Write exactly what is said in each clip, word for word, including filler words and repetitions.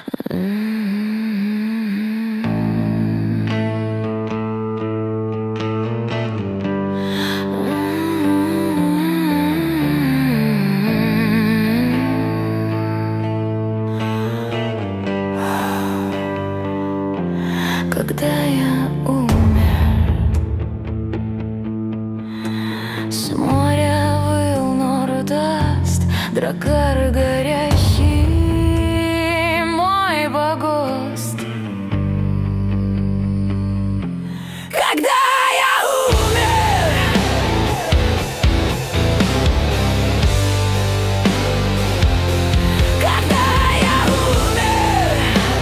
Когда я умер, с моря выл Норд-Аст, дракар горящий, мой погост. Когда я умер, когда я умер,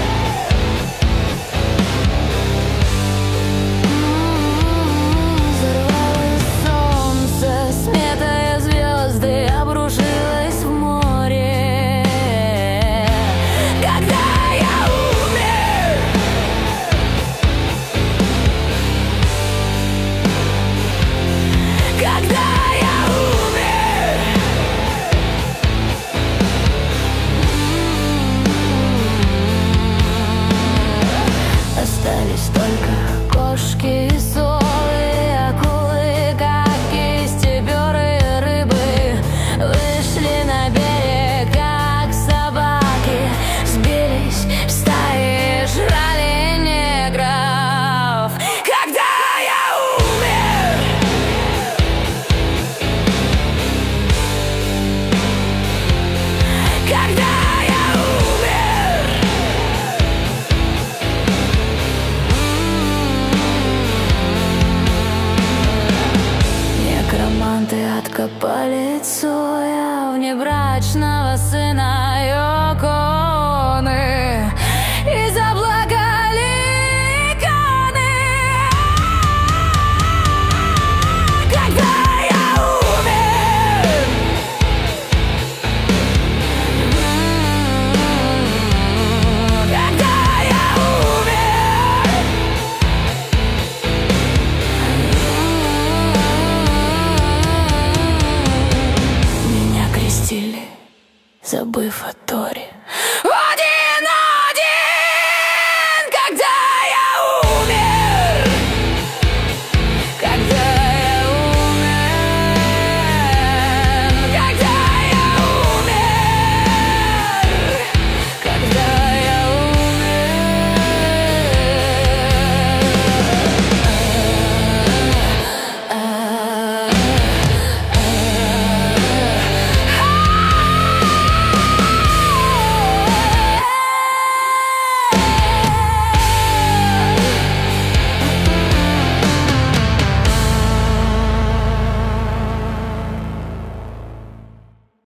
взорвалось солнце, сметая звезды, обрушилось в море. Когда я умер, когда я умер, остались только кошки и совы, акулы, как кистеберы рыбы, вышли на берег, как собаки, сбились в стаи, жрали негров. Когда я умер, когда я умер, некроманты откопали Цоя, внебрачного сына.